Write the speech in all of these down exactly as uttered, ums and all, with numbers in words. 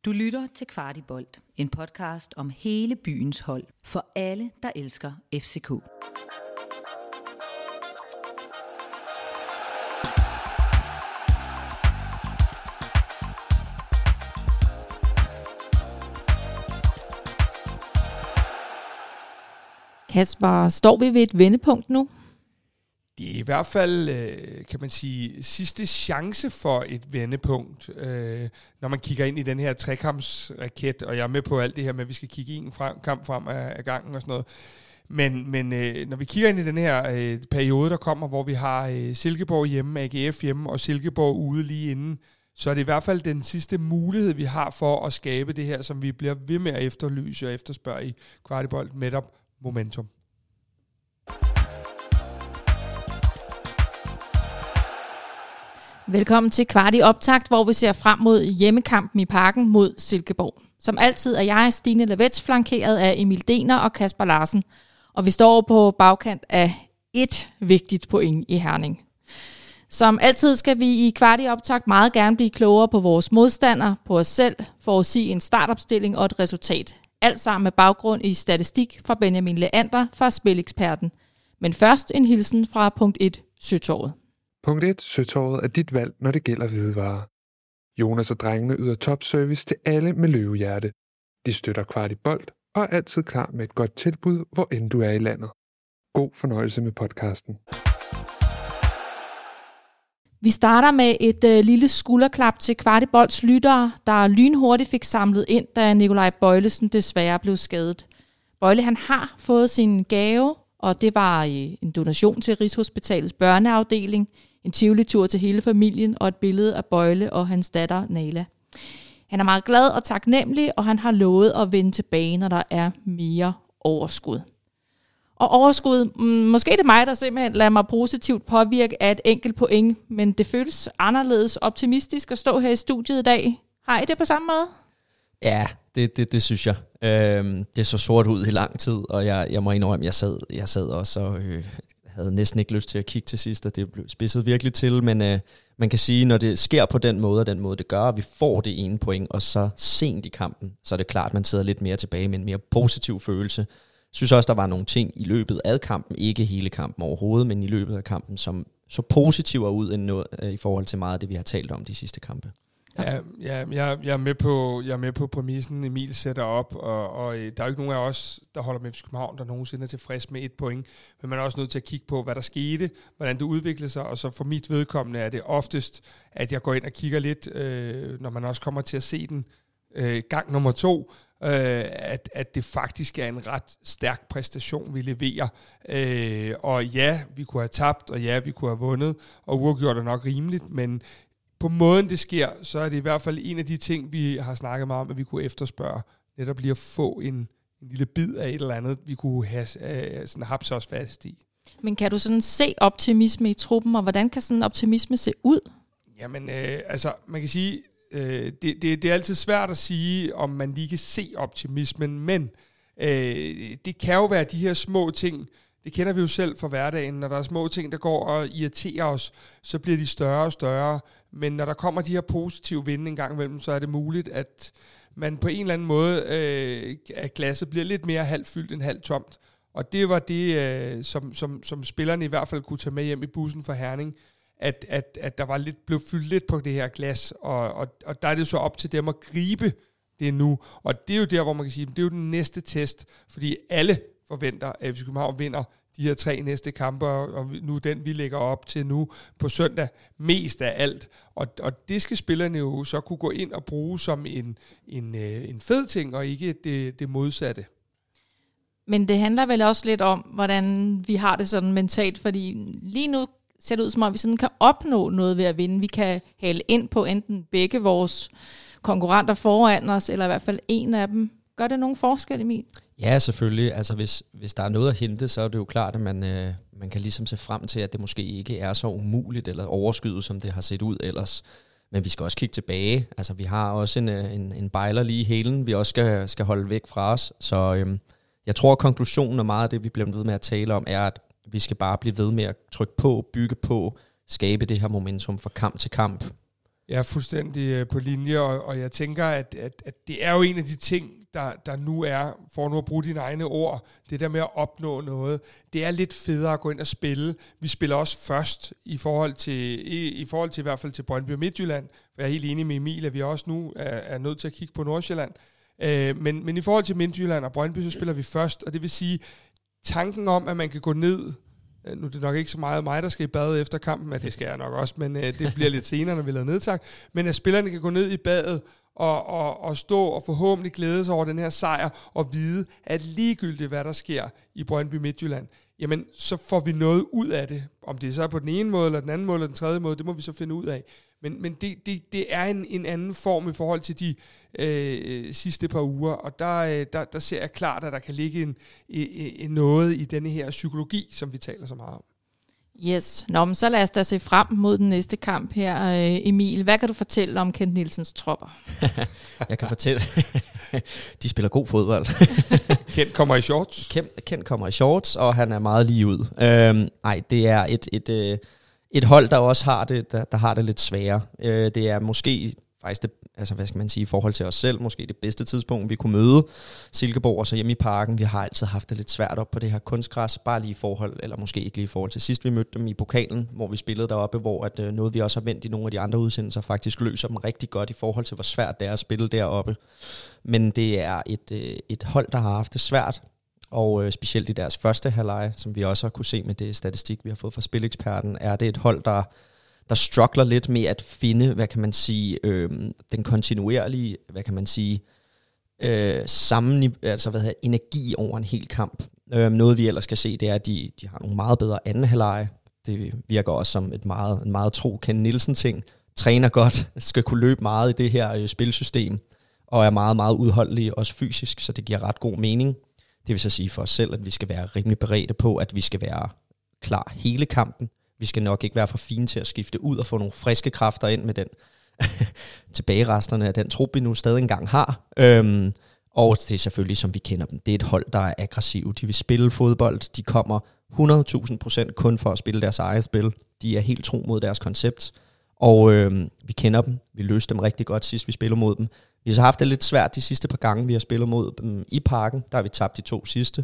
Du lytter til Kvartibolt, en podcast om hele byens hold, for alle, der elsker F C K. Kasper, står vi ved et vendepunkt nu? Det er i hvert fald, kan man sige, sidste chance for et vendepunkt, når man kigger ind i den her trekampsraket, og jeg er med på alt det her med, at vi skal kigge en frem, kamp frem af gangen og sådan noget. Men, men når vi kigger ind i den her periode, der kommer, hvor vi har Silkeborg hjemme, A G F hjemme og Silkeborg ude lige inden, så er det i hvert fald den sidste mulighed, vi har for at skabe det her, som vi bliver ved med at efterlyse og efterspørge i Kvartibolt, netop momentum. Velkommen til Kvarti Optakt, hvor vi ser frem mod hjemmekampen i Parken mod Silkeborg. Som altid er jeg, Stine Lavets, flankeret af Emil Dener og Kasper Larsen. Og vi står på bagkant af et vigtigt point i Herning. Som altid skal vi i Kvarti Optakt meget gerne blive klogere på vores modstandere, på os selv, for at sige en startopstilling og et resultat. Alt sammen med baggrund i statistik fra Benjamin Leander fra Spileksperten. Men først en hilsen fra punkt et, Søtorvet. Punkt et. Søtorvet er dit valg, når det gælder hvidevarer. Jonas og drengene yder topservice til alle med løvehjerte. De støtter Kvartibolt og er altid klar med et godt tilbud, hvor end du er i landet. God fornøjelse med podcasten. Vi starter med et øh, lille skulderklap til Kvartibolts lyttere, der lynhurtigt fik samlet ind, da Nikolaj Bøjlesen desværre blev skadet. Bøjle han har fået sin gave, og det var øh, en donation til Rigshospitalets børneafdeling, en tivolitur til hele familien og et billede af Bøjle og hans datter Nala. Han er meget glad og taknemmelig, og han har lovet at vende tilbage, når der er mere overskud. Og overskud, måske det er mig, der simpelthen lader mig positivt påvirke af et enkelt point, men det føles anderledes optimistisk at stå her i studiet i dag. Har I det på samme måde? Ja, det, det, det synes jeg. Øhm, det så sort ud i lang tid, og jeg, jeg må indrømme, jeg sad, jeg sad også og øh, havde næsten ikke lyst til at kigge til sidst, og det blev spidset virkelig til, men øh, man kan sige, når det sker på den måde, og den måde det gør, at vi får det ene point, og så sent i kampen, så er det klart, at man sidder lidt mere tilbage med en mere positiv følelse. Jeg synes også, der var nogle ting i løbet af kampen, ikke hele kampen overhovedet, men i løbet af kampen, som så positivere ud end noget, øh, i forhold til meget af det, vi har talt om de sidste kampe. Ja, ja jeg, jeg, er med på, jeg er med på præmissen, Emil sætter op, og, og der er jo ikke nogen af os, der holder med F C København, der nogensinde er tilfreds med et point, men man er også nødt til at kigge på, hvad der skete, hvordan det udviklede sig, og så for mit vedkommende er det oftest, at jeg går ind og kigger lidt, øh, når man også kommer til at se den øh, gang nummer to, øh, at, at det faktisk er en ret stærk præstation, vi leverer. Øh, og ja, vi kunne have tabt, og ja, vi kunne have vundet, og uafgjort er nok rimeligt, men på måden det sker, så er det i hvert fald en af de ting, vi har snakket meget om, at vi kunne efterspørge, netop lige at få en, en lille bid af et eller andet, vi kunne have uh, sådan hapse os fast i. Men kan du sådan se optimisme i truppen, og hvordan kan sådan en optimisme se ud? Jamen, øh, altså, man kan sige, øh, det, det, det er altid svært at sige, om man lige kan se optimismen, men øh, det kan jo være de her små ting. Det kender vi jo selv fra hverdagen. Når der er små ting, der går og irriterer os, så bliver de større og større. Men når der kommer de her positive vinde en gang imellem, så er det muligt, at man på en eller anden måde, øh, at glasset bliver lidt mere halvfyldt end halvt tomt. Og det var det, øh, som, som, som spillerne i hvert fald kunne tage med hjem i bussen for Herning, at, at, at der var lidt, blev fyldt lidt på det her glas, og, og, og der er det så op til dem at gribe det nu. Og det er jo der, hvor man kan sige, det er jo den næste test, fordi alle forventer, at F C København vinder de her tre næste kampe, og nu den, vi lægger op til nu på søndag, mest af alt. Og, og det skal spillerne jo så kunne gå ind og bruge som en, en, en fed ting, og ikke det, det modsatte. Men det handler vel også lidt om, hvordan vi har det sådan mentalt, fordi lige nu ser det ud som om, vi sådan kan opnå noget ved at vinde. Vi kan hale ind på enten begge vores konkurrenter foran os, eller i hvert fald en af dem. Gør det nogen forskel, Emil? Ja, selvfølgelig. Altså hvis, hvis der er noget at hente, så er det jo klart, at man, øh, man kan ligesom se frem til, at det måske ikke er så umuligt eller overskyet, som det har set ud ellers. Men vi skal også kigge tilbage. Altså vi har også en, en, en bejler lige i hælen, vi også skal, skal holde væk fra os. Så øhm, jeg tror, at konklusionen og meget af det, vi bliver ved med at tale om, er, at vi skal bare blive ved med at trykke på, bygge på, skabe det her momentum fra kamp til kamp. Jeg er fuldstændig øh, på linje, og, og jeg tænker, at, at, at det er jo en af de ting, der, der nu er, for nu at bruge dine egne ord, det der med at opnå noget, det er lidt federe at gå ind og spille. Vi spiller også først i forhold til, i, i forhold til i hvert fald til Brøndby og Midtjylland, for jeg er helt enig med Emil, at vi også nu er, er nødt til at kigge på Nordsjælland. Øh, men, men i forhold til Midtjylland og Brøndby, så spiller vi først, og det vil sige, tanken om, at man kan gå ned. Nu er det nok ikke så meget mig, der skal i badet efter kampen, men det skal jeg nok også, men øh, det bliver lidt senere, når vi laver nedtak. Men at spillerne kan gå ned i badet og, og, og stå og forhåbentlig glæde sig over den her sejr og vide, at ligegyldigt hvad der sker i Brøndby Midtjylland, jamen så får vi noget ud af det. Om det så er på den ene måde, eller den anden måde, eller den tredje måde, det må vi så finde ud af. Men, men det, det, det er en, en anden form i forhold til de øh, sidste par uger, og der, der, der ser jeg klart, at der kan ligge en, en, noget i denne her psykologi, som vi taler så meget om. Yes. Nå, men så lad os da se frem mod den næste kamp her, Emil. Hvad kan du fortælle om Kent Nielsens tropper? Jeg kan fortælle, de spiller god fodbold. Kent kommer i shorts. Kent, Kent kommer i shorts, og han er meget lige ud. Øhm, nej, det er et, et, et, et hold, der også har det, der, der har det lidt sværere. Øh, det er måske faktisk det, altså hvad skal man sige, i forhold til os selv, måske det bedste tidspunkt, vi kunne møde Silkeborg og så hjemme i Parken. Vi har altid haft det lidt svært op på det her kunstgræs, bare lige i forhold, eller måske ikke lige i forhold til sidst, vi mødte dem i pokalen, hvor vi spillede deroppe, hvor at, øh, noget vi også har vendt i nogle af de andre udsendelser, faktisk løser dem rigtig godt i forhold til, hvor svært det er at spille deroppe. Men det er et, øh, et hold, der har haft det svært, og øh, specielt i deres første halvleje, som vi også har kunne se med det statistik, vi har fået fra Spileksperten, er det et hold, der der struggler lidt med at finde, hvad kan man sige, øh, den kontinuerlige, hvad kan man sige, øh, sammen, altså hvad hedder, energi over en hel kamp. Øh, noget vi ellers kan se, det er, at de, de har nogle meget bedre anden halvleje. Det virker også som et meget, en meget tro Kent Nielsen-ting. Træner godt, skal kunne løbe meget i det her øh, spilsystem, og er meget, meget udholdelig, også fysisk, så det giver ret god mening. Det vil så sige for os selv, at vi skal være rimelig beredte på, at vi skal være klar hele kampen. Vi skal nok ikke være for fine til at skifte ud og få nogle friske kræfter ind med den tilbageresterne af den trup, vi nu stadig engang har. Øhm, og det er selvfølgelig, som vi kender dem, det er et hold, der er aggressive. De vil spille fodbold. De kommer hundrede tusind procent kun for at spille deres eget spil. De er helt tro mod deres koncept. Og øhm, vi kender dem. Vi løste dem rigtig godt sidst, vi spillede mod dem. Vi har så haft det lidt svært de sidste par gange, vi har spillet mod dem i Parken. Der har vi tabt de to sidste.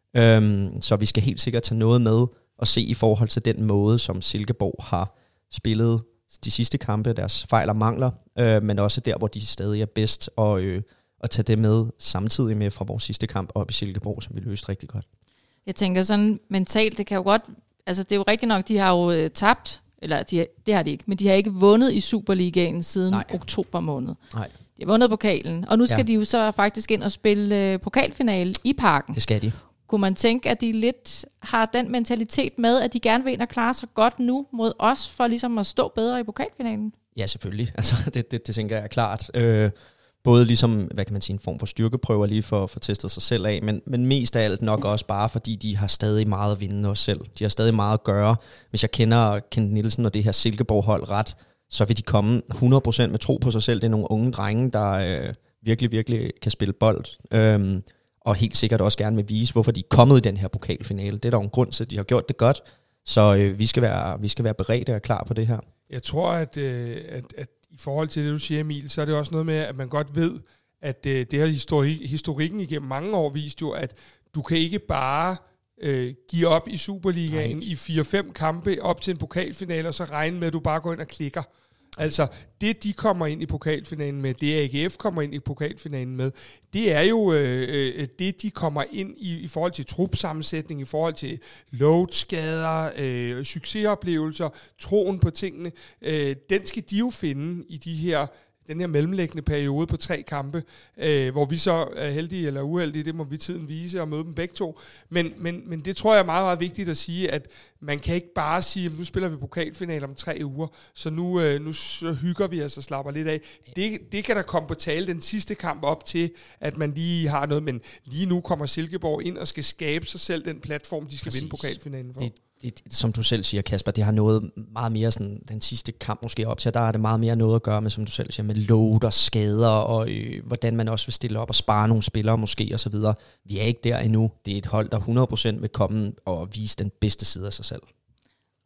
Øhm, så vi skal helt sikkert tage noget med og se i forhold til den måde, som Silkeborg har spillet de sidste kampe, deres fejl og mangler, øh, men også der, hvor de stadig er bedst, og, øh, og tage det med samtidig med fra vores sidste kamp op i Silkeborg, som vi løste rigtig godt. Jeg tænker sådan mentalt, det kan jo godt, altså det er jo rigtigt nok, de har jo øh, tabt, eller de, det har de ikke, men de har ikke vundet i Superligaen siden Nej. oktober måned. Nej. De har vundet pokalen, og nu skal ja. de jo så faktisk ind og spille øh, pokalfinale i Parken. Det skal de. Kunne man tænke, at de lidt har den mentalitet med, at de gerne vil ind og klare sig godt nu mod os, for ligesom at stå bedre i pokalfinalen? Ja, selvfølgelig. Altså, det, det, det tænker jeg er klart. Øh, både ligesom, hvad kan man sige, en form for styrkeprøver lige for at få testet sig selv af, men, men mest af alt nok også bare, fordi de har stadig meget at vinde os selv. De har stadig meget at gøre. Hvis jeg kender Kent Nielsen og det her Silkeborg-hold ret, så vil de komme hundrede procent med tro på sig selv. Det er nogle unge drenge, der øh, virkelig, virkelig kan spille bold. Øh, og helt sikkert også gerne vil vise, hvorfor de er kommet i den her pokalfinale. Det er der jo en grund til, at de har gjort det godt, så øh, vi, skal være, vi skal være beredte og klar på det her. Jeg tror, at, øh, at, at i forhold til det, du siger, Emil, så er det også noget med, at man godt ved, at øh, det her histori- historikken igennem mange år vist jo, at du kan ikke bare øh, give op i Superligaen Nej. i fire fem kampe op til en pokalfinale, og så regne med, at du bare går ind og klikker. Altså, det de kommer ind i pokalfinalen med, det A G F kommer ind i pokalfinalen med, det er jo øh, øh, det, de kommer ind i i forhold til trupsammensætning, i forhold til loadskader, øh, succesoplevelser, troen på tingene. Øh, den skal de jo finde i de her den her mellemliggende periode på tre kampe, øh, hvor vi så er heldige eller uheldige, det må vi tiden vise og møde dem begge to. Men, men, men det tror jeg er meget, meget vigtigt at sige, at man kan ikke bare sige, at nu spiller vi pokalfinale om tre uger, så nu, øh, nu så hygger vi os og slapper lidt af. Det, det kan der komme på tale den sidste kamp op til, at man lige har noget, men lige nu kommer Silkeborg ind og skal skabe sig selv den platform, de skal Præcis. vinde pokalfinalen for. Det, det, som du selv siger, Kasper, det har noget meget mere sådan, den sidste kamp måske op til, der har det meget mere noget at gøre med, som du selv siger, med load og skader, og øh, hvordan man også vil stille op og spare nogle spillere måske, og så videre. Vi er ikke der endnu. Det er et hold, der hundrede procent vil komme og vise den bedste side af sig selv.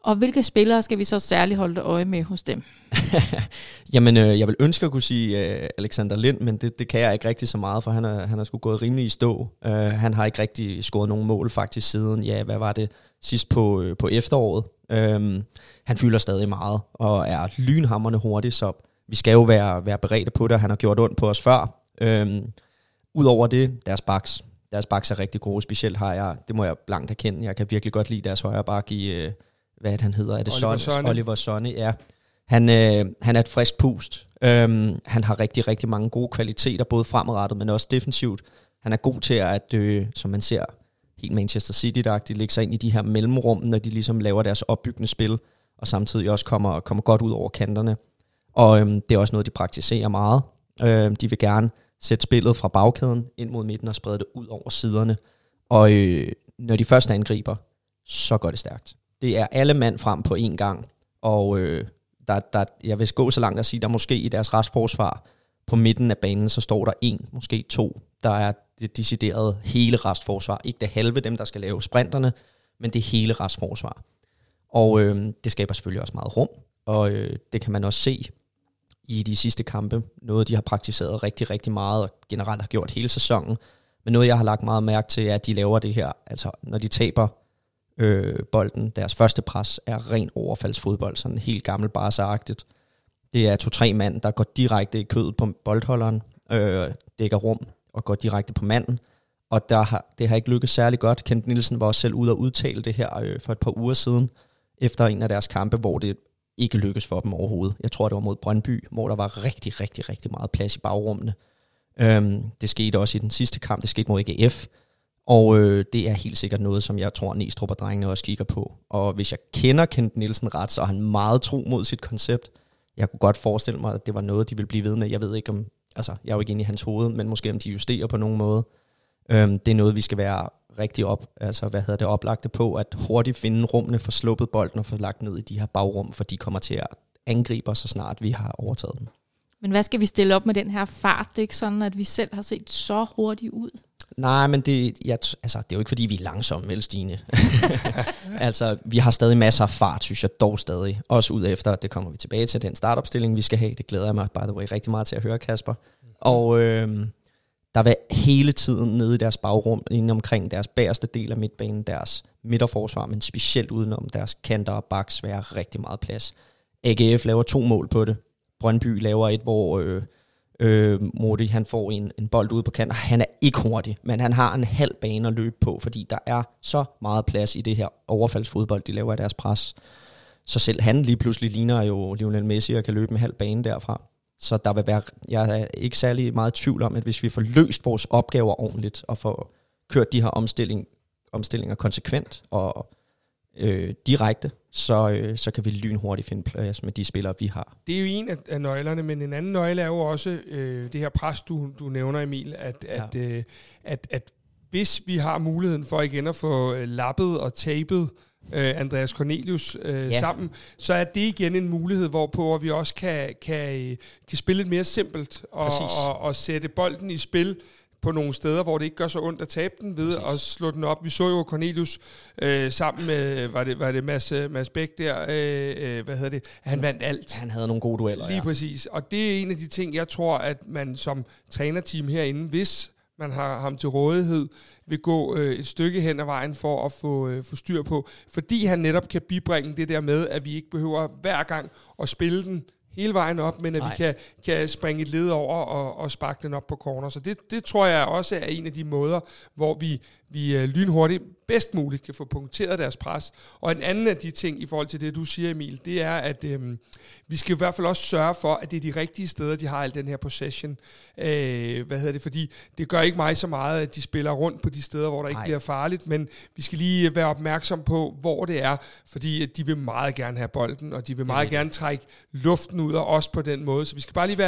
Og hvilke spillere skal vi så særligt holde øje med hos dem? Jamen, øh, jeg vil ønske at kunne sige øh, Alexander Lind, men det, det kan jeg ikke rigtig så meget, for han er, han er sgu gået rimelig i stå. Uh, han har ikke rigtig scoret nogen mål faktisk siden, ja, hvad var det, sidst på, øh, på efteråret. Uh, han fylder stadig meget, og er lynhamrende hurtig, så vi skal jo være, være beredte på det, og han har gjort ondt på os før. Uh, Udover det, deres backs. Deres backs er rigtig gode, specielt har jeg, det må jeg blankt erkende, jeg kan virkelig godt lide deres højre back i, øh, hvad er det, han hedder? Er det Oliver Sonne? Sonne. Oliver Sonne, ja. Han, øh, han er et frisk pust. Øhm, han har rigtig, rigtig mange gode kvaliteter, både fremadrettet, men også defensivt. Han er god til at, øh, som man ser, helt Manchester City-agtigt, lægge sig ind i de her mellemrum, når de ligesom laver deres opbyggende spil, og samtidig også kommer, kommer godt ud over kanterne. Og øhm, det er også noget, de praktiserer meget. Øh, de vil gerne sætte spillet fra bagkæden ind mod midten og sprede det ud over siderne. Og øh, når de først angriber, så går det stærkt. Det er alle mand frem på én gang, og øh, der, der, jeg vil gå så langt at sige, der måske i deres restforsvar på midten af banen, så står der en, måske to, der er det deciderede hele restforsvar. Ikke det halve dem, der skal lave sprinterne, men det hele restforsvar. Og øh, det skaber selvfølgelig også meget rum, og øh, det kan man også se i de sidste kampe. Noget, de har praktiseret rigtig, rigtig meget, og generelt har gjort hele sæsonen. Men noget, jeg har lagt meget mærke til, er, at de laver det her, altså når de taber øh, bolden, deres første pres er ren overfaldsfodbold, sådan helt gammel Barca-agtigt. Det er to-tre mand, der går direkte i kødet på boldholderen, øh, dækker rum og går direkte på manden. Og der har, det har ikke lykkes særlig godt. Kent Nielsen var også selv ude og udtale det her øh, for et par uger siden, efter en af deres kampe, hvor det ikke lykkes for dem overhovedet. Jeg tror, det var mod Brøndby, hvor der var rigtig, rigtig, rigtig meget plads i bagrummene. Øhm, det skete også i den sidste kamp, det skete mod A G F, og øh, det er helt sikkert noget, som jeg tror, Næstrup og drengene også kigger på. Og hvis jeg kender Kent Nielsen ret, så er han meget tro mod sit koncept. Jeg kunne godt forestille mig, at det var noget, de ville blive ved med. Jeg ved ikke om, altså jeg er jo ikke inde i hans hoved, men måske om de justerer på nogen måde. Øhm, det er noget, vi skal være rigtig op, altså hvad hedder det, oplagte på, at hurtigt finde rummene for sluppet bolden og få lagt ned i de her bagrum, for de kommer til at angribe os, så snart vi har overtaget dem. Men hvad skal vi stille op med den her fart? Det er ikke sådan, at vi selv har set så hurtigt ud. Nej, men det, jeg, altså, det er jo ikke, fordi vi er langsomme, vel, Stine? Altså, vi har stadig masser af fart, synes jeg, dog stadig. Også ud efter, det kommer vi tilbage til, den startopstilling, vi skal have. Det glæder jeg mig, by the way, rigtig meget til at høre, Kasper. Og øh, der vil hele tiden nede i deres bagrum, inden omkring deres bagerste del af midtbanen, deres midterforsvar, men specielt udenom deres kanter og backs, være rigtig meget plads. A G F laver to mål på det. Brøndby laver et, hvor øh, øh, Modi, han får en, en bold ude på kanten. Han er ikke hurtig, men han har en halv bane at løbe på, fordi der er så meget plads i det her overfaldsfodbold, de laver i deres pres. Så selv han lige pludselig ligner jo Lionel Messi og kan løbe en halv bane derfra. Så der vil være, jeg er ikke særlig meget i tvivl om, at hvis vi får løst vores opgaver ordentligt, og får kørt de her omstilling, omstillinger konsekvent og øh, direkte, så, øh, så kan vi lynhurtigt finde plads med de spillere, vi har. Det er jo en af, af nøglerne, men en anden nøgle er jo også øh, det her pres, du, du nævner, Emil, at, ja. at, øh, at, at hvis vi har muligheden for igen at få øh, lappet og tapet øh, Andreas Cornelius øh, ja. sammen, så er det igen en mulighed, hvorpå vi også kan, kan, kan spille lidt mere simpelt og, og, og sætte bolden i spil på nogle steder, hvor det ikke gør så ondt at tabe den ved Præcis. at slå den op. Vi så jo Cornelius øh, sammen med, var det, var det Mads, Mads Bæk der, øh, hvad hedder det, han vandt alt. Han havde nogle gode dueller, Lige ja. præcis. Og det er en af de ting, jeg tror, at man som trænerteam herinde, hvis man har ham til rådighed, vil gå øh, et stykke hen ad vejen for at få, øh, få styr på. Fordi han netop kan bibringe det der med, at vi ikke behøver hver gang at spille den hele vejen op, men at Nej. vi kan, kan springe et led over og, og sparke den op på corner. Så det, det tror jeg også er en af de måder, hvor vi, vi lynhurtigt bedst muligt kan få punkteret deres pres. Og en anden af de ting i forhold til det, du siger, Emil, det er, at øhm, vi skal i hvert fald også sørge for, at det er de rigtige steder, de har al den her possession. Øh, hvad hedder det? Fordi det gør ikke mig så meget, at de spiller rundt på de steder, hvor der ikke Nej. bliver farligt, men vi skal lige være opmærksom på, hvor det er, fordi de vil meget gerne have bolden, og de vil meget gerne trække luften ud af os på den måde. Så vi skal bare lige være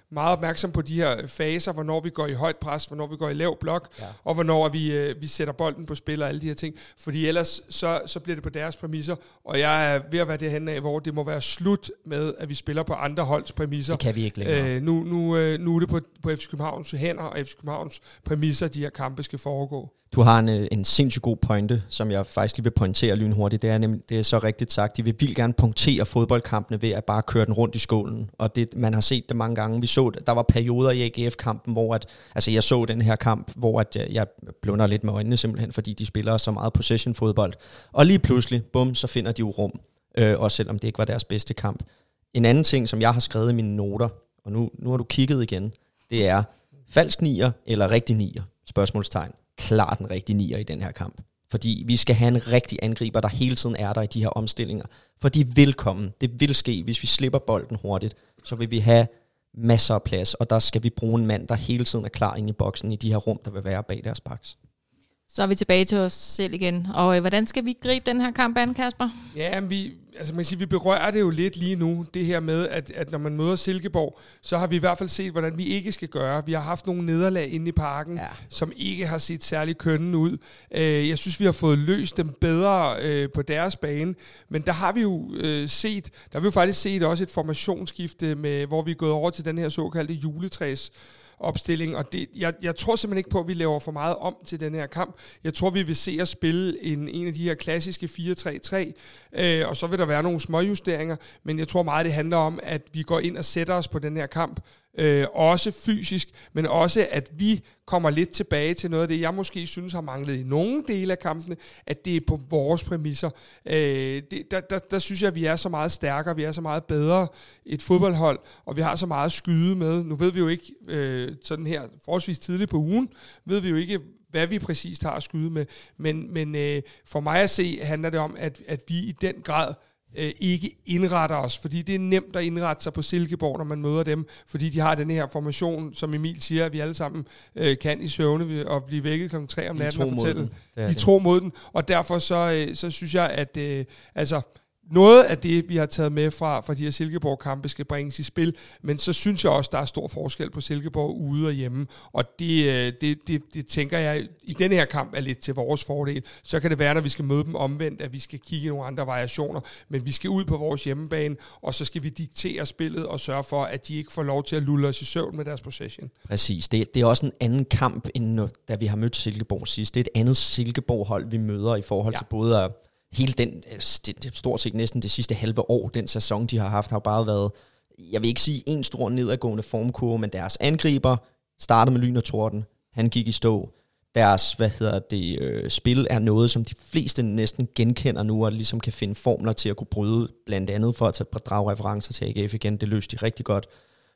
meget opmærksom på de her faser, hvornår vi går i højt pres, hvornår vi går i lav blok, Ja. og hvornår vi, øh, vi sætter bolden på spil og alle de her ting. Fordi ellers så, så bliver det på deres præmisser, og jeg er ved at være derhen af, hvor det må være slut med, at vi spiller på andre holds præmisser. Det kan vi ikke længere. Øh, nu, nu, øh, nu er det på, på F C Københavns hænder og F C Københavns præmisser, de her kampe skal foregå. Du har en, en sindssygt god pointe, som jeg faktisk lige vil pointere lynhurtigt. Det er, nemlig, det er så rigtigt sagt. De vil vildt gerne punktere fodboldkampene ved at bare køre den rundt i skålen. Og det, man har set det mange gange. Vi så, der var perioder i A G F-kampen, hvor at, altså jeg så den her kamp, hvor at jeg blunder lidt med øjnene simpelthen, fordi de spiller så meget possession-fodbold. Og lige pludselig, bum, så finder de jo rum. Øh, også selvom det ikke var deres bedste kamp. En anden ting, som jeg har skrevet i mine noter, og nu, nu har du kigget igen, det er falsk nier eller rigtig nier? Spørgsmålstegn. Klart en rigtig nier i den her kamp. Fordi vi skal have en rigtig angriber, der hele tiden er der i de her omstillinger. For de vil komme. Det vil ske. Hvis vi slipper bolden hurtigt, så vil vi have masser af plads, og der skal vi bruge en mand, der hele tiden er klar inde i boksen i de her rum, der vil være bag deres baks. Så er vi tilbage til os selv igen. Og øh, hvordan skal vi gribe den her kamp an, Kasper? Ja, men vi, altså man kan sige, vi berører det jo lidt lige nu, det her med, at, at når man møder Silkeborg, så har vi i hvert fald set, hvordan vi ikke skal gøre. Vi har haft nogle nederlag inde i parken, ja. som ikke har set særlig kønnende ud. Jeg synes, vi har fået løst dem bedre øh, på deres bane, men der har vi jo øh, set, der har vi jo faktisk set også et formationsskifte, med, hvor vi er gået over til den her såkaldte juletræs opstilling, og det, jeg, jeg tror simpelthen ikke på, at vi laver for meget om til den her kamp. Jeg tror, vi vil se at spille en, en af de her klassiske fire tre tre, øh, og så vil der være nogle småjusteringer, men jeg tror meget, det handler om, at vi går ind og sætter os på den her kamp, øh, også fysisk, men også, at vi kommer lidt tilbage til noget af det, jeg måske synes har manglet i nogle dele af kampene, at det er på vores præmisser. Øh, det, der, der, der synes jeg, at vi er så meget stærkere, vi er så meget bedre et fodboldhold, og vi har så meget at skyde med. Nu ved vi jo ikke, øh, sådan her forholdsvis tidligt på ugen, ved vi jo ikke, hvad vi præcist har at skyde med, men, men øh, for mig at se, handler det om, at, at vi i den grad øh, ikke indretter os, fordi det er nemt at indrette sig på Silkeborg, når man møder dem, fordi de har den her formation, som Emil siger, at vi alle sammen øh, kan i søvne og blive vækket klokken tre om natten og fortælle. De tror mod den, og derfor så, øh, så synes jeg, at øh, altså noget af det, vi har taget med fra, fra de her Silkeborg-kampe, skal bringes i spil, men så synes jeg også, der er stor forskel på Silkeborg ude og hjemme, og det, det, det, det tænker jeg i denne her kamp er lidt til vores fordel. Så kan det være, når vi skal møde dem omvendt, at vi skal kigge i nogle andre variationer, men vi skal ud på vores hjemmebane, og så skal vi diktere spillet og sørge for, at de ikke får lov til at lulle os i søvn med deres possession. Præcis. Det, det er også en anden kamp, end da vi har mødt Silkeborg sidst. Det er et andet Silkeborg-hold, vi møder i forhold ja. til både at hele den, stort set næsten det sidste halve år, den sæson, de har haft, har bare været, jeg vil ikke sige en stor nedadgående formkurve, men deres angriber startede med lyn og torden. Han gik i stå. Deres, hvad hedder det, øh, spil er noget, som de fleste næsten genkender nu, og ligesom kan finde formler til at kunne bryde, blandt andet for at tage, drage referencer til A G F igen. Det løste de rigtig godt.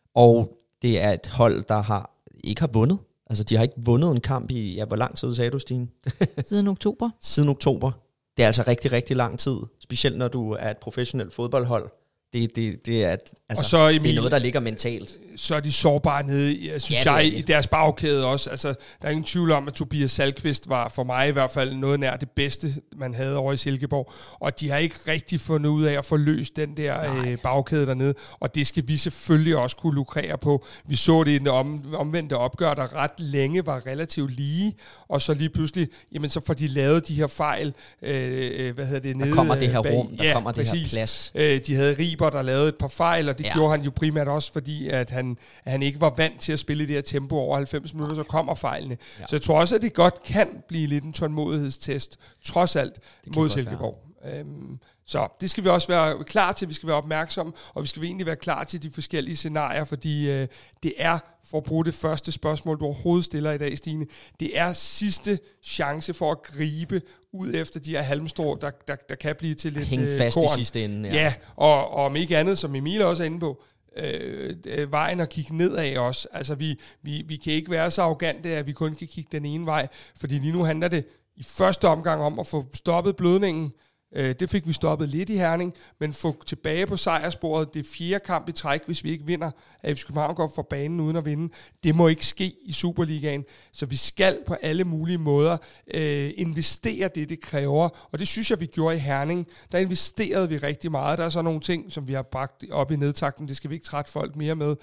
Og det er et hold, der har ikke har vundet. Altså, de har ikke vundet en kamp i, ja, hvor lang tid sagde du, Stine? Siden oktober. Siden oktober. Det er altså rigtig, rigtig lang tid, specielt når du er et professionelt fodboldhold. Det, det, det, er, et, altså, så, Emil, det er noget, der ligger mentalt. Så er de sårbare nede, jeg synes ja, jeg, i deres bagkæde også. Altså, der er ingen tvivl om, at Tobias Salkvist var for mig i hvert fald noget nær det bedste, man havde over i Silkeborg. Og de har ikke rigtig fundet ud af at få løst den der øh, bagkæde dernede. Og det skal vi selvfølgelig også kunne lukrere på. Vi så det i den om, omvendte opgør, der ret længe var relativt lige. Og så lige pludselig, jamen så får de lavet de her fejl. Øh, hvad hedder det? Nede, der kommer det her bag, rum, der ja, kommer det præcis. her plads. Øh, de havde Riber, der lavede et par fejl, og det ja. gjorde han jo primært også, fordi at han, at han ikke var vant til at spille i det her tempo over halvfems minutter, så kommer fejlene. Ja. Så jeg tror også, at det godt kan blive lidt en tålmodighedstest, trods alt, mod Silkeborg. Øhm, så det skal vi også være klar til, vi skal være opmærksomme, og vi skal egentlig være klar til de forskellige scenarier, fordi øh, det er, for at bruge det første spørgsmål, du overhovedet stiller i dag, Stine, det er sidste chance for at gribe ud efter de her halmstrå, der, der, der kan blive til lidt hænge fast korn. i sidste ende. Ja, ja og, og om ikke andet, som Emil også er inde på, øh, øh, vejen at kigge nedad også. Altså, vi, vi, vi kan ikke være så arrogante, at vi kun kan kigge den ene vej, fordi lige nu handler det i første omgang om at få stoppet blødningen, Øh, det fik vi stoppet lidt i Herning, men få tilbage på sejrsporet, det er fjerde kamp i træk, hvis vi ikke vinder, at F C København går for banen uden at vinde. Det må ikke ske i Superligaen, så vi skal på alle mulige måder øh, investere det, det kræver, og det synes jeg, vi gjorde i Herning. Der investerede vi rigtig meget. Der er så nogle ting, som vi har bragt op i nedtakten, det skal vi ikke trætte folk mere med,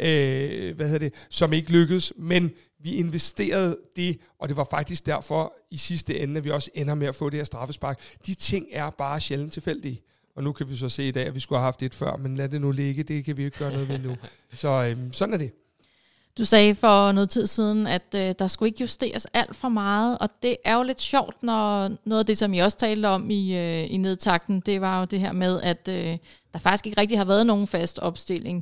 øh, hvad hedder det, som ikke lykkedes, men vi investerede det, og det var faktisk derfor i sidste ende, at vi også ender med at få det her straffespark. De ting er bare sjældent tilfældige. Og nu kan vi så se i dag, at vi skulle have haft et før, men lad det nu ligge, det kan vi ikke gøre noget ved nu. Så øhm, sådan er det. Du sagde for noget tid siden, at øh, der skulle ikke justeres alt for meget, og det er jo lidt sjovt, når noget af det, som I også talte om i, øh, i nedtakten, det var jo det her med, at øh, der faktisk ikke rigtig har været nogen fast opstilling.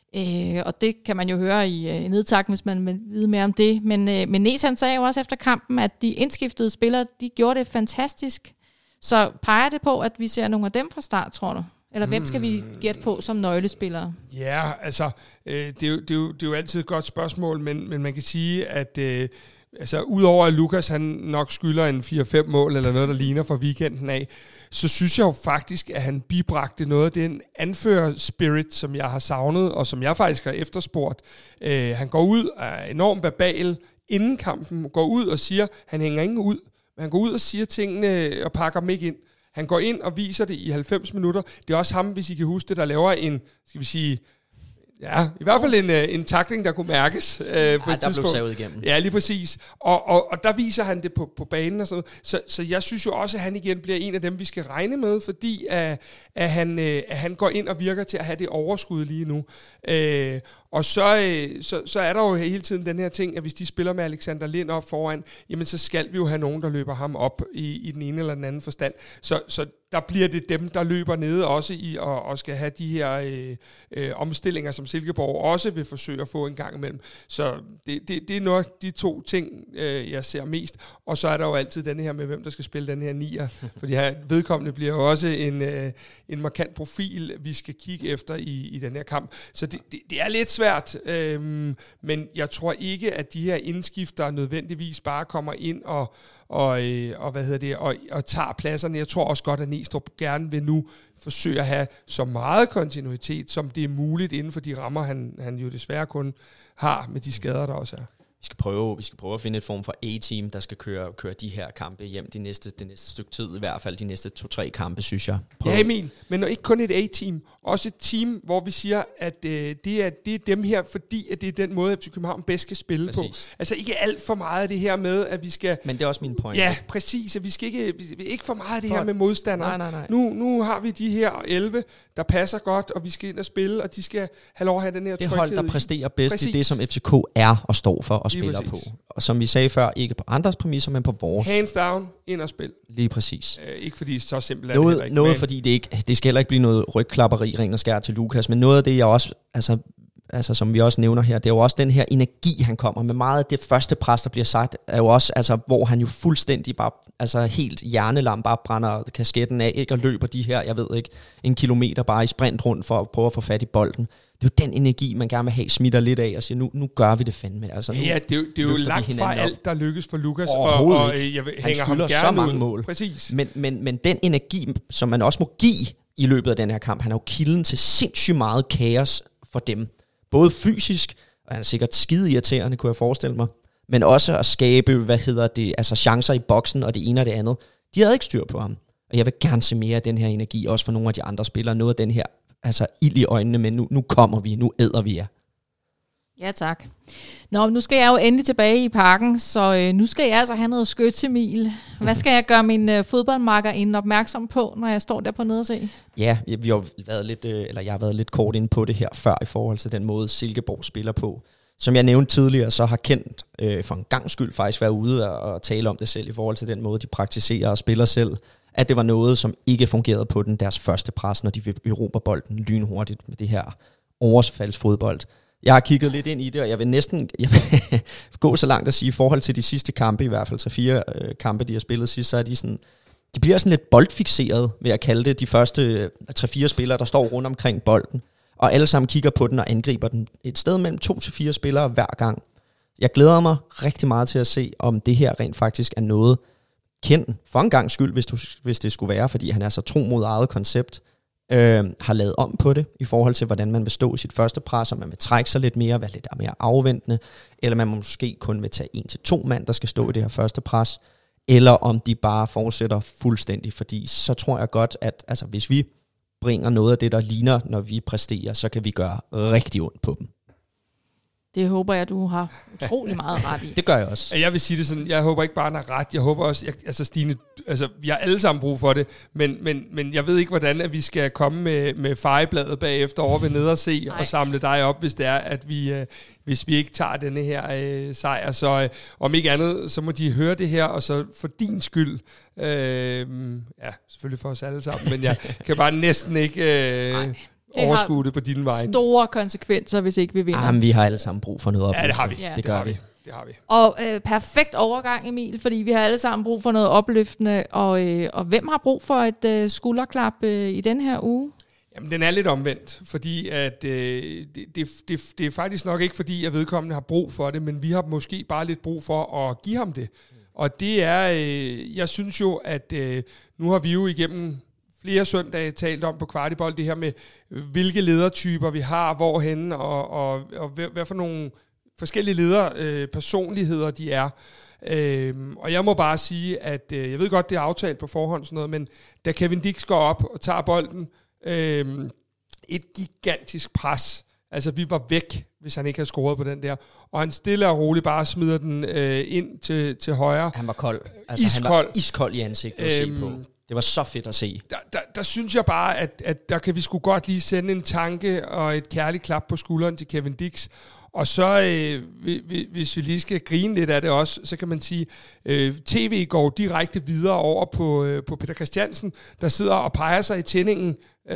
Øh, og det kan man jo høre i, øh, i nedtakten, hvis man vil vide mere om det. Men, øh, men Nes, han sagde jo også efter kampen, at de indskiftede spillere, de gjorde det fantastisk. Så peger det på, at vi ser nogle af dem fra start, tror du? Eller hvem skal vi gætte på som nøglespillere? Ja, altså, øh, det, er jo, det, er jo, det er jo altid et godt spørgsmål, men, men man kan sige, at øh, altså, udover at Lukas han nok skylder en fire fem mål, eller noget, der ligner fra weekenden af, så synes jeg jo faktisk, at han bibragte noget af den anfører-spirit, som jeg har savnet, og som jeg faktisk har efterspurgt. Øh, han går ud, er enormt verbal inden kampen, går ud og siger, han hænger ingen ud, men han går ud og siger tingene og pakker dem ikke ind. Han går ind og viser det i halvfems minutter. Det er også ham, hvis I kan huske det, der laver en, skal vi sige, ja, i hvert fald en, en tackling, der kunne mærkes øh, på ja, et der tidspunkt. blev savet igennem. Ja, lige præcis. Og, og, og der viser han det på, på banen og sådan noget. Så, så jeg synes jo også, at han igen bliver en af dem, vi skal regne med, fordi at, at, han, øh, at han går ind og virker til at have det overskud lige nu. Øh, og så, øh, så, så er der jo hele tiden den her ting, at hvis de spiller med Alexander Lind op foran, jamen så skal vi jo have nogen, der løber ham op i, i den ene eller den anden forstand. Så, så der bliver det dem, der løber nede også i og, og skal have de her øh, øh, omstillinger, som Silkeborg også vil forsøge at få en gang imellem. Så det, det, det er nok de to ting, øh, jeg ser mest. Og så er der jo altid den her med, hvem der skal spille den her nier. For de her vedkommende bliver jo også en, øh, en markant profil, vi skal kigge efter i, i den her kamp. Så det, det, det er lidt svært, øh, men jeg tror ikke, at de her indskifter nødvendigvis bare kommer ind og Og, og hvad hedder det, og, og tager pladserne. Jeg tror også godt, at Næstrup gerne vil nu forsøge at have så meget kontinuitet, som det er muligt inden for de rammer, han, han jo desværre kun har med de skader, der også er. Vi skal prøve, vi skal prøve at finde et form for A-team, der skal køre, køre de her kampe hjem de næste, det næste stykke tid, i hvert fald de næste to-tre kampe, synes jeg. Prøv. Ja, Emil, men ikke kun et A-team, også et team, hvor vi siger, at øh, det, er, det er dem her, fordi at det er den måde, at F C København bedst skal spille præcis på. Altså ikke alt for meget af det her med, at vi skal... Men det er også min point. Ja, præcis, at vi skal ikke, vi, ikke for meget af det for, her med modstandere. Nej, nej, nej. Nu, nu har vi de her elleve, der passer godt, og vi skal ind og spille, og de skal have lov at have den her tryghed. Det hold, der præsterer bedst præcis. i det, som F C K er og står for og lige spiller præcis på. Og som vi sagde før, ikke på andres præmisser, men på vores. Hands down, ind og spil. Lige præcis. Øh, ikke fordi så simpelt er noget, det heller ikke. Noget, men. fordi det, ikke, det skal heller ikke blive noget rygklapperi, ring og skær til Lukas, men noget af det, jeg også, altså, altså, som vi også nævner her, det er jo også den her energi, han kommer med. Meget af det første pres, der bliver sagt, er jo også, altså, hvor han jo fuldstændig bare, altså helt hjernelam bare brænder kasketten af, ikke, og løber de her, jeg ved ikke, en kilometer bare i sprint rundt for at prøve at få fat i bolden. Det er jo den energi, man gerne vil have, smitter lidt af og siger, nu, nu gør vi det fandme. Altså, nu ja, det er jo, det er jo langt fra alt, der lykkes for Lukas, og, og jeg vil, hænger ham gerne så mange ud. Mål. Præcis. Men, men, men den energi, som man også må give i løbet af den her kamp, han er jo kilden til sindssygt meget kaos for dem. Både fysisk, og han er sikkert skide irriterende, kunne jeg forestille mig, men også at skabe, hvad hedder det, altså chancer i boksen og det ene og det andet. De havde ikke styr på ham. Og jeg vil gerne se mere af den her energi, også for nogle af de andre spillere. Noget af den her, altså ild i øjnene, men nu, nu kommer vi, nu æder vi jer. Ja, tak. Nå, nu skal jeg jo endelig tilbage i parken, så øh, nu skal jeg altså have noget skyttemil. Hvad skal jeg gøre min øh, fodboldmarker inden opmærksom på, når jeg står der på nede og se? Ja, vi har været lidt, øh, eller jeg har været lidt kort inde på det her før, i forhold til den måde, Silkeborg spiller på. Som jeg nævnte tidligere, så har Kent øh, for en gang skyld faktisk været ude og, og tale om det selv, i forhold til den måde, de praktiserer og spiller selv, at det var noget, som ikke fungerede på den deres første pres, når de vil erobre bolden lynhurtigt med det her overfaldsfodbold. Jeg har kigget lidt ind i det, og jeg vil næsten jeg vil gå så langt at sige, i forhold til de sidste kampe, i hvert fald tre-fire øh, kampe, de har spillet sidst, så er de sådan, de bliver sådan lidt boldfixeret, vil jeg kalde det, de første tre-fire spillere, der står rundt omkring bolden, og alle sammen kigger på den og angriber den et sted mellem to til fire spillere hver gang. Jeg glæder mig rigtig meget til at se, om det her rent faktisk er noget, Ken, for en gang skyld, hvis, du, hvis det skulle være, fordi han er så tro mod eget koncept, øh, har lavet om på det, i forhold til, hvordan man vil stå i sit første pres, om man vil trække sig lidt mere, være lidt mere afventende, eller man måske kun vil tage en til to mand, der skal stå i det her første pres, eller om de bare fortsætter fuldstændig, fordi så tror jeg godt, at altså, hvis vi bringer noget af det, der ligner, når vi præsterer, så kan vi gøre rigtig ondt på dem. Det håber jeg, du har utrolig meget ret i. Det gør jeg også. Jeg vil sige det sådan, jeg håber ikke bare, han har ret. Jeg håber også, jeg, altså Stine, altså vi har alle sammen brug for det, men, men, men jeg ved ikke, hvordan at vi skal komme med, med fejebladet bagefter over ved nede og se Ej. og samle dig op, hvis det er, at vi, øh, hvis vi ikke tager denne her øh, sejr. Så øh, om ikke andet, så må de høre det her, og så for din skyld, øh, ja, selvfølgelig for os alle sammen, men jeg kan bare næsten ikke... Øh, overskue det på din vej. Store konsekvenser, hvis ikke vi vinder. Jamen, vi har alle sammen brug for noget opløftende. Ja, det har vi. Ja. Det gør det vi. vi. Det har vi. Og øh, perfekt overgang, Emil, fordi vi har alle sammen brug for noget opløftende. Og, øh, og hvem har brug for et øh, skulderklap øh, i den her uge? Jamen, den er lidt omvendt, fordi at, øh, det, det, det, det er faktisk nok ikke, fordi jeg vedkommende har brug for det, men vi har måske bare lidt brug for at give ham det. Og det er, øh, jeg synes jo, at øh, nu har vi jo igennem flere søndage talt om på Kvartibold, det her med, hvilke ledertyper vi har, hvorhenne, og, og, og hvad, hvad for nogle forskellige lederpersonligheder øh, de er. Øhm, og jeg må bare sige, at øh, jeg ved godt, det er aftalt på forhånd, sådan noget, men da Kevin Dix går op og tager bolden, øh, et gigantisk pres. Altså, vi var væk, hvis han ikke havde scoret på den der. Og han stille og roligt bare smider den øh, ind til, til højre. Han var kold. Altså, iskold. Han var iskold i ansigtet at øhm, se på. Det var så fedt at se. Der, der, der synes jeg bare, at, at der kan vi sgu godt lige sende en tanke og et kærligt klap på skulderen til Kevin Dix. Og så, øh, hvis vi lige skal grine lidt af det også, så kan man sige, øh, tv går direkte videre over på, øh, på Peter Christiansen, der sidder og peger sig i tændingen.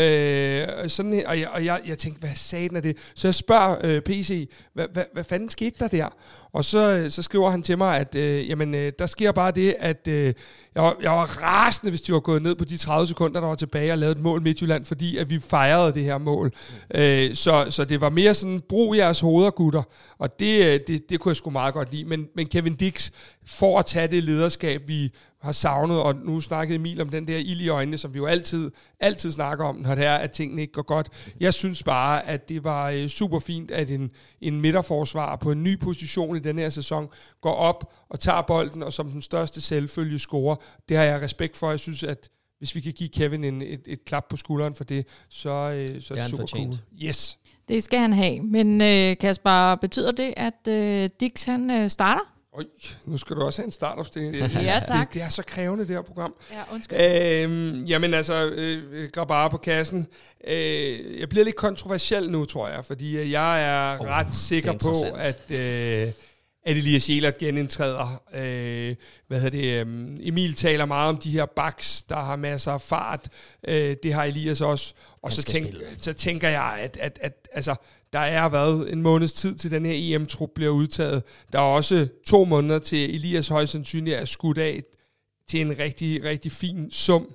Øh, sådan, og jeg, og jeg, jeg tænkte, hvad satan er det? Så jeg spørger øh, P C, hvad, hvad, hvad fanden skete der der? Og så, så skriver han til mig, at øh, jamen, øh, der sker bare det, at øh, jeg, var, jeg var rasende, hvis de var gået ned på de tredive sekunder, der var tilbage og lavet et mål Midtjylland, fordi at vi fejrede det her mål. Mm. Øh, så, så det var mere sådan, brug jeres hoveder, gutter. Og det, det, det kunne jeg sgu meget godt lide. Men, men Kevin Dix, for at tage det lederskab, vi har savnet, og nu snakkede Emil om den der ild i øjnene, som vi jo altid, altid snakker om, når det er, at tingene ikke går godt. Jeg synes bare, at det var øh, super fint, at en, en midterforsvar på en ny position i den her sæson går op og tager bolden, og som den største selvfølge scorer. Det har jeg respekt for. Jeg synes, at hvis vi kan give Kevin en, et, et klap på skulderen for det, så, øh, så er det, det super fortjent. Cool. Yes. Det skal han have. Men øh, Kasper, betyder det, at øh, Dix han øh, starter? Øj, nu skal du også have en startopstilling. Ja, tak. Det, det er så krævende, det her program. Ja, undskyld. Øhm, jamen altså, øh, Grabara på kassen. Øh, jeg bliver lidt kontroversiel nu, tror jeg, fordi jeg er oh, ret sikker på, at, øh, at Elias Jelert genindtræder. Øh, hvad hedder det? Øh, Emil taler meget om de her backs, der har masser af fart. Øh, det har Elias også. Og så, tænk, så tænker jeg, at, at, at altså, der er været en måneds tid til den her E M-trup bliver udtaget. Der er også to måneder til Elias højst sandsynligt er skudt af til en rigtig, rigtig fin sum.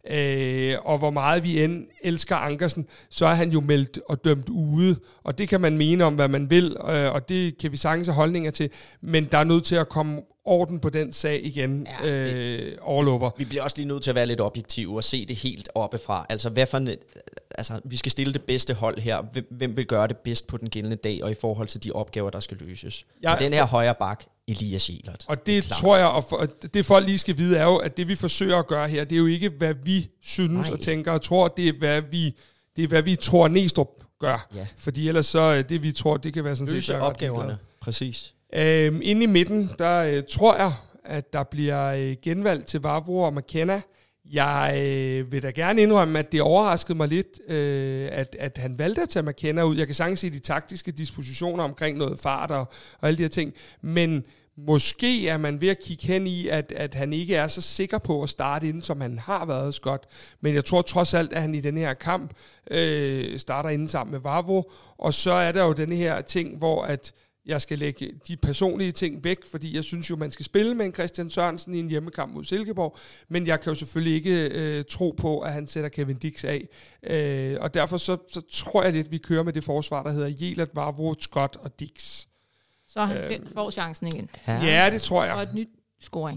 Øh, og hvor meget vi end elsker Ankersen, så er han jo meldt og dømt ude. Og det kan man mene om, hvad man vil, øh, og det kan vi sagtens have holdninger til. Men der er nødt til at komme orden på den sag igen, ja, øh, all over. Vi bliver også lige nødt til at være lidt objektive og se det helt oppefra. Altså, hvad for en, altså, vi skal stille det bedste hold her. Hvem, hvem vil gøre det bedst på den gældende dag, og i forhold til de opgaver, der skal løses? Ja, og den her højre bak, Elias Jelert. Og det, det tror jeg, og for, det folk lige skal vide, er jo, at det vi forsøger at gøre her, det er jo ikke, hvad vi synes Nej. og tænker og tror, det er, hvad vi, det er, hvad vi tror, Næstrup gør. Ja. Fordi ellers så, det vi tror, det kan være sådan Løse set... Løse opgaverne, præcis. Øhm, inde i midten, der øh, tror jeg, at der bliver øh, genvalg til Vavro og McKenna. Jeg øh, vil da gerne indrømme, at det overraskede mig lidt, øh, at, at han valgte at tage McKenna ud. Jeg kan sagtens se de taktiske dispositioner omkring noget fart og, og alle de her ting, men måske er man ved at kigge hen i, at, at han ikke er så sikker på at starte inden, som han har været Scott. Men jeg tror trods alt, at han i den her kamp øh, starter inden sammen med Vavro. Og så er der jo den her ting, hvor at jeg skal lægge de personlige ting væk, fordi jeg synes jo, man skal spille med en Christian Sørensen i en hjemmekamp mod Silkeborg, men jeg kan jo selvfølgelig ikke øh, tro på, at han sætter Kevin Dix af. Øh, og derfor så, så tror jeg lidt, at vi kører med det forsvar, der hedder Jelert, Vavro, Scott og Dix. Så han øh, får chancen igen. Ja. ja, det tror jeg. Og et nyt scoring.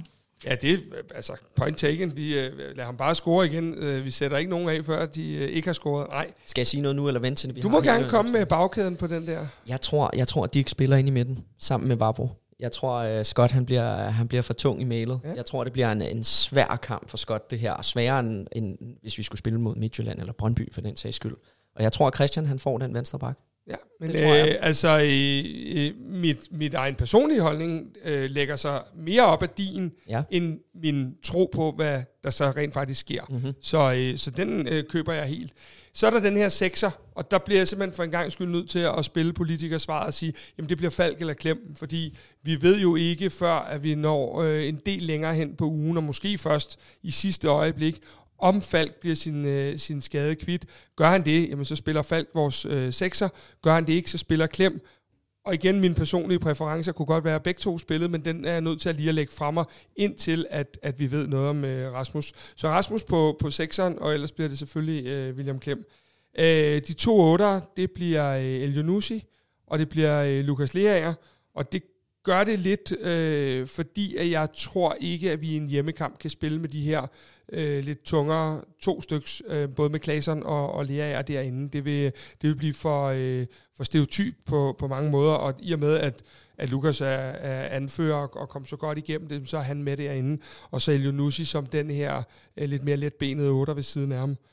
Ja, det er altså point taken. Vi øh, lader ham bare score igen. Øh, vi sætter ikke nogen af, før de øh, ikke har scoret. Nej. Skal jeg sige noget nu, eller vente til det? Vi du må gerne komme med bagkæden på den der. Jeg tror, jeg tror, at de ikke spiller ind i midten, sammen med Vavro. Jeg tror, uh, Scott han bliver, han bliver for tung i mailet. Ja. Jeg tror, det bliver en, en svær kamp for Scott, det her. Sværere end, end hvis vi skulle spille mod Midtjylland eller Brøndby, for den sags skyld. Og jeg tror, at Christian han får den venstre bak. Ja, men øh, altså øh, øh, mit, mit egen personlige holdning øh, lægger sig mere op af din, ja. end min tro på, hvad der så rent faktisk sker. Mm-hmm. Så, øh, så den øh, køber jeg helt. Så er der den her sekser, og der bliver jeg simpelthen for en gang skyld nødt til at spille politikersvaret og sige, jamen det bliver Falk eller Klem, fordi vi ved jo ikke før, at vi når øh, en del længere hen på ugen, og måske først i sidste øjeblik, om Falk bliver sin, øh, sin skade kvit. Gør han det, jamen så spiller Falk vores øh, sekser. Gør han det ikke, så spiller Klem. Og igen, mine personlige præferencer kunne godt være begge to spillet, men den er jeg nødt til at lige at lægge fra mig, indtil at, at vi ved noget om øh, Rasmus. Så Rasmus på, på sekseren, og ellers bliver det selvfølgelig øh, William Klem. Øh, de to otter, det bliver øh, El Yunusi, og det bliver øh, Lukas Leager, og det gør det lidt, øh, fordi at jeg tror ikke, at vi i en hjemmekamp kan spille med de her øh, lidt tungere to styks, øh, både med Claesson og, og Leager derinde. Det vil, det vil blive for, øh, for stereotyp på, på mange måder, og i og med, at, at Lukas er, er anfører og, og kom så godt igennem det, så er han med derinde. Og så El Yunusi som den her øh, lidt mere letbenede otter ved siden af ham.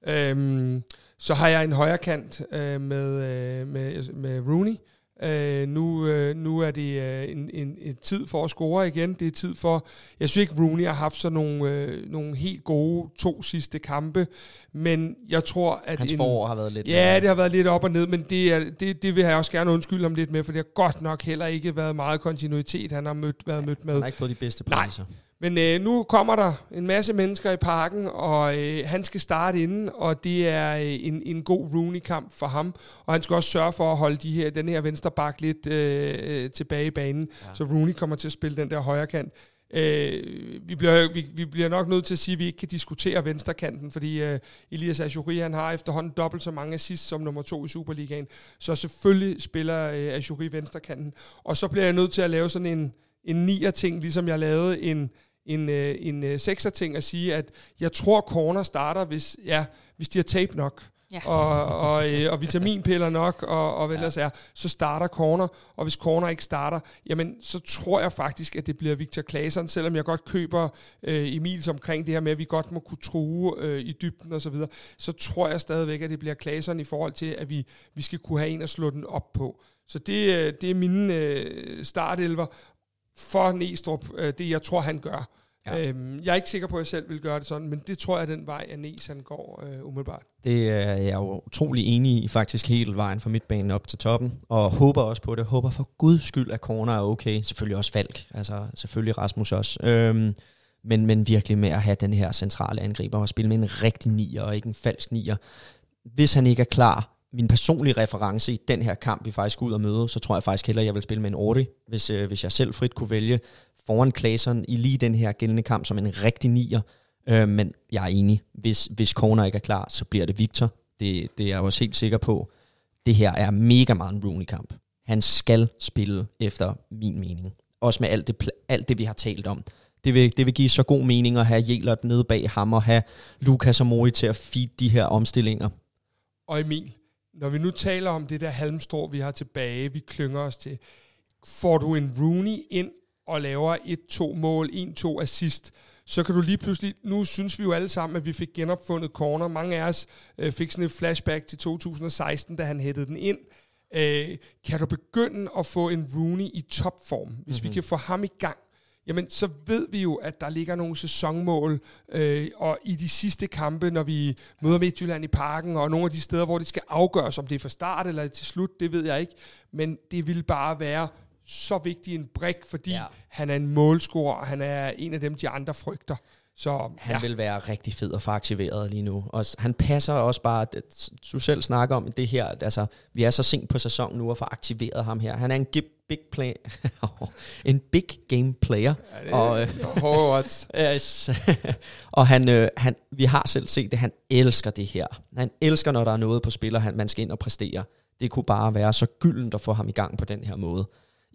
Øhm, så har jeg en højre kant øh, med, øh, med, med Rooney. Uh, nu, uh, nu er det uh, en, en, en tid for at score igen. Det er tid for... Jeg synes ikke, Rooney har haft sådan nogle, uh, nogle helt gode to sidste kampe, men jeg tror, at... Hans forår har været lidt... Ja, det har været lidt op og ned, men det, er, det, det vil jeg også gerne undskylde ham lidt med, for det har godt nok heller ikke været meget kontinuitet, han har mødt, været mødt med. Han har ikke fået de bedste priser. Men øh, nu kommer der en masse mennesker i parken, og øh, han skal starte inden, og det er øh, en, en god Rooney-kamp for ham. Og han skal også sørge for at holde de her, den her venstre bak lidt øh, tilbage i banen, ja. Så Rooney kommer til at spille den der højre kant. Øh, vi, bliver, vi, vi bliver nok nødt til at sige, at vi ikke kan diskutere venstrekanten, fordi øh, Elias Achouri, han har efterhånden dobbelt så mange assist som nummer to i Superligaen. Så selvfølgelig spiller øh, Achouri venstrekanten. Og så bliver jeg nødt til at lave sådan en, en nier-ting, ligesom jeg lavede en... en, øh, en øh, sekser-ting at sige, at jeg tror, corner starter, hvis, ja, hvis de har tape nok, ja. og, og, øh, og vitaminpiller nok, og, og hvad ja. ellers er, så starter corner, og hvis corner ikke starter, jamen, så tror jeg faktisk, at det bliver Victor Claesson, selvom jeg godt køber øh, Emils omkring det her med, at vi godt må kunne true øh, i dybden og så videre, så tror jeg stadigvæk, at det bliver Claesson i forhold til, at vi, vi skal kunne have en at slå den op på. Så det, øh, det er mine øh, startelver, for Næstrup, det jeg tror, han gør. Ja. Øhm, jeg er ikke sikker på, at jeg selv vil gøre det sådan, men det tror jeg, den vej, at Næs han går øh, umiddelbart. Det er jeg jo utrolig enig i, faktisk hele vejen fra midtbanen op til toppen, og håber også på det. Håber for guds skyld, at corner er okay. Selvfølgelig også Falk, altså selvfølgelig Rasmus også. Øhm, men, men virkelig med at have den her centrale angriber og spille med en rigtig nier og ikke en falsk nier. Hvis han ikke er klar, min personlige reference i den her kamp, vi faktisk skal ud og møde, så tror jeg faktisk hellere, at jeg vil spille med en Orti, hvis, øh, hvis jeg selv frit kunne vælge foran Claesson i lige den her gældende kamp som en rigtig nier. Øh, men jeg er enig, hvis, hvis corner ikke er klar, så bliver det Victor. Det, det er jeg også helt sikker på. Det her er mega meget en Rooney-kamp. Han skal spille efter min mening. Også med alt det, alt det vi har talt om. Det vil, det vil give så god mening at have Jelert nede bag ham, og have Lukas og Mori til at feed de her omstillinger. Og Emil, når vi nu taler om det der halmstrå, vi har tilbage, vi klynger os til, får du en Rooney ind og laver et to mål, en to assist, så kan du lige pludselig, nu synes vi jo alle sammen, at vi fik genopfundet corner. Mange af os øh, fik sådan et flashback til to tusind og seksten, da han hættede den ind. Øh, kan du begynde at få en Rooney i topform, hvis mm-hmm. vi kan få ham i gang? Jamen, så ved vi jo, at der ligger nogle sæsonmål, øh, og i de sidste kampe, når vi møder Midtjylland i parken, og nogle af de steder, hvor det skal afgøres, om det er fra start eller til slut, det ved jeg ikke. Men det vil bare være så vigtig en brik, fordi ja. han er en målscorer, og han er en af dem, de andre frygter. Så, han ja. vil være rigtig fed at få aktiveret lige nu. Og han passer også bare, du selv snakker om det her, altså vi er så sent på sæsonen nu at få aktiveret ham her. Han er en big play, en big game player. Ja, det og øh, yes. og han, øh, han, vi har selv set det, han elsker det her. Han elsker, når der er noget på spil, og han, man skal ind og præstere. Det kunne bare være så gyldent at få ham i gang på den her måde.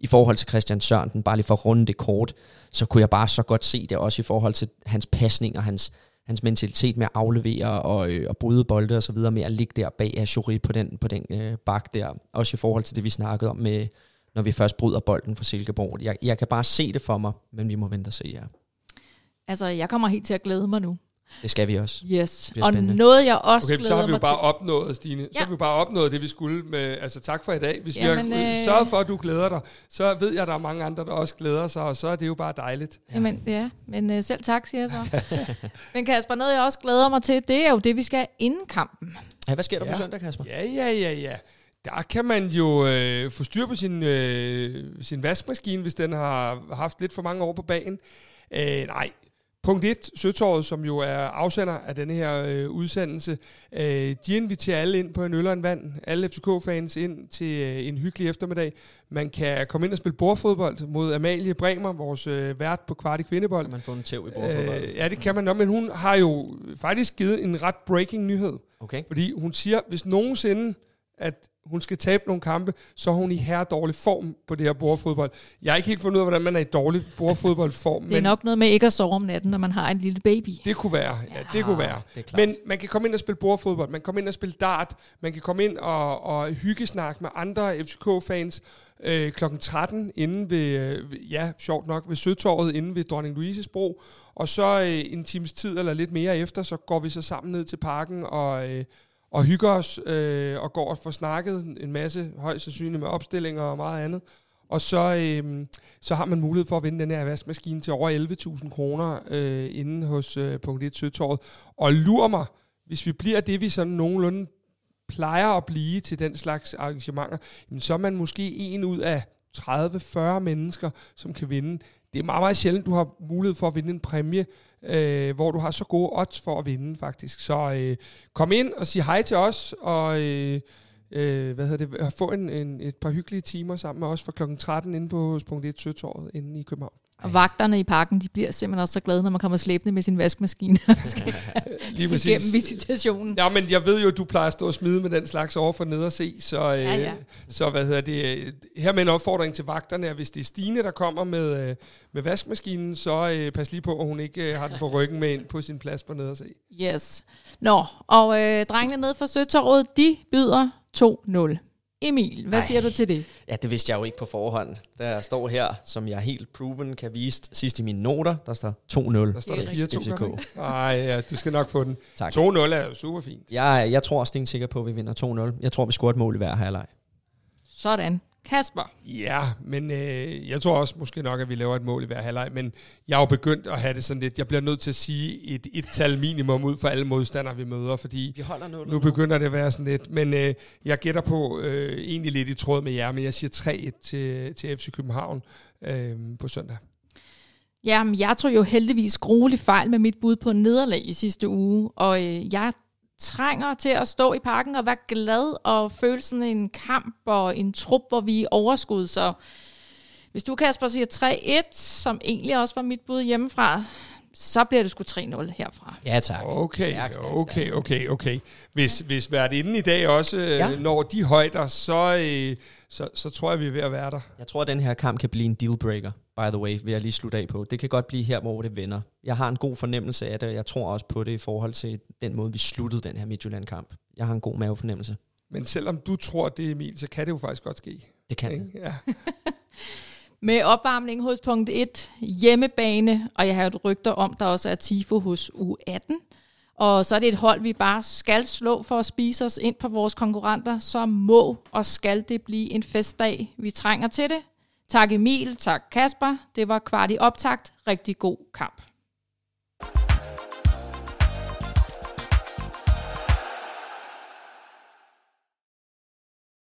i forhold til Christian Sørensen, bare lige for at runde det kort, så kunne jeg bare så godt se det også i forhold til hans pasning og hans, hans mentalitet med at aflevere og, øh, og bryde bolde og så videre, med at ligge der bag Achouri på den, på den øh, bak der. Også i forhold til det, vi snakkede om, med, når vi først bryder bolden fra Silkeborg. Jeg, jeg kan bare se det for mig, men vi må vente og se, ja. Altså, jeg kommer helt til at glæde mig nu. Det skal vi også. Yes, og noget jeg også okay, glæder så har vi jo mig bare til. opnået, Stine. Ja. Så har vi jo bare opnået det, vi skulle med. Altså tak for i dag. Hvis Jamen, vi har øh... sørget for, at du glæder dig, så ved jeg, at der er mange andre, der også glæder sig, og så er det jo bare dejligt. Ja. Jamen ja, men øh, selv tak, siger jeg så. Men Kasper, noget jeg også glæder mig til, det er jo det, vi skal inden kampen. Ja, hvad sker der ja. på søndag, Kasper? Ja, ja, ja, ja. Der kan man jo øh, få styr på sin, øh, sin vaskemaskine, hvis den har haft lidt for mange år på banen. Øh, nej. Punkt et, Søtorvet, som jo er afsender af denne her øh, udsendelse, øh, de inviterer alle ind på en øl og en vand, alle F C K-fans ind til øh, en hyggelig eftermiddag. Man kan komme ind og spille bordfodbold mod Amalie Bremer, vores øh, vært på Kvart i Kvindebold. Kan man få en tæv i bordfodbold? Øh, ja, det kan man nok, men hun har jo faktisk givet en ret breaking nyhed. Okay. Fordi hun siger, hvis nogensinde, at hun skal tabe nogle kampe, så er hun i her dårlig form på det her bordfodbold. Jeg har ikke helt fundet ud af, hvordan man er i dårlig bordfodboldform. Det er men nok noget med ikke at sove om natten, når man har en lille baby. Det kunne være, ja, det ja, kunne være. Men man kan komme ind og spille bordfodbold, man kan komme ind og spille dart, man kan komme ind og, og hyggesnakke med andre F C K-fans øh, klokken tretten inde ved, øh, ja, sjovt nok, ved Søtorvet inde ved Dronning Louises Bro. Og så øh, en times tid eller lidt mere efter, så går vi så sammen ned til parken og... Øh, og hygger os, øh, og går og får snakket en masse, højst sandsynligt med opstillinger og meget andet. Og så, øh, så har man mulighed for at vinde den her vaskemaskine til over elleve tusind kroner øh, inde hos øh, punkt et Søtorvet. Og lur mig, hvis vi bliver det, vi sådan nogenlunde plejer at blive til den slags arrangementer, jamen, så er man måske en ud af tredive til fyrre mennesker, som kan vinde. Det er meget, meget sjældent, du har mulighed for at vinde en præmie, øh, hvor du har så gode odds for at vinde, faktisk. Så øh, kom ind og sig hej til os, og øh, øh, hvad hedder det, få en, en, et par hyggelige timer sammen med os fra klokken tretten inde på hos punkt et Søtorvet inde i København. Og vagterne i parken, de bliver simpelthen også så glade, når man kommer slæbende med sin vaskemaskine. Lige præcis. Gennem visitationen. Ja, men jeg ved jo, at du plejer at stå og smide med den slags over for ned og se, så, øh, ja, ja. så hvad hedder det, her med en opfordring til vagterne, at hvis det er Stine, der kommer med, øh, med vaskemaskinen, så øh, pas lige på, at hun ikke øh, har den på ryggen med ind på sin plads på ned og se. Yes. Nå, og øh, drengene nede fra Søtorvet, de byder to nul. Emil, hvad Ej. siger du til det? Ja, det vidste jeg jo ikke på forhånd. Der står her, som jeg helt proven kan vise sidst i mine noter, der står to nul. Der står der fire to. Nej, ja, du skal nok få den. Tak. to nul er jo super fint. Jeg, jeg tror også sikker på, at vi vinder to nul. Jeg tror, vi scorer et mål i hver halvleg. Sådan. Kasper? Ja, men øh, jeg tror også måske nok, at vi laver et mål i hver halvleg, men jeg har jo begyndt at have det sådan lidt, jeg bliver nødt til at sige et et-tal minimum ud for alle modstandere, vi møder, fordi vi holder nu begynder det at være sådan lidt, men øh, jeg gætter på øh, egentlig lidt i tråd med jer, men jeg siger tre et til, til F C København øh, på søndag. Jamen, jeg tog jo heldigvis grueligt fejl med mit bud på nederlag i sidste uge, og øh, jeg trænger til at stå i parken og være glad og føle sådan en kamp og en trup, hvor vi er i overskud. Så hvis du, Kasper, siger tre et, som egentlig også var mit bud hjemmefra, så bliver det sgu tre nul herfra. Ja, tak. Okay, stærk, stærk, okay, stærk. okay, okay. Hvis, hvis værtinden i dag også ja. når de højder, så, øh, så, så tror jeg, vi er ved at være der. Jeg tror, at den her kamp kan blive en dealbreaker, by the way, vil jeg lige slutte af på. Det kan godt blive her, hvor det vender. Jeg har en god fornemmelse af det, og jeg tror også på det i forhold til den måde, vi sluttede den her Midtjylland-kamp. Jeg har en god mavefornemmelse. Men selvom du tror det, Emil, så kan det jo faktisk godt ske. Det kan det. Ja. Med opvarmning hos punkt et, hjemmebane, og jeg har et rygter om, der også er tifo hos U atten. Og så er det et hold, vi bare skal slå for at spise os ind på vores konkurrenter. Så må og skal det blive en festdag. Vi trænger til det. Tak Emil, tak Kasper. Det var Kvart i optakt. Rigtig god kamp.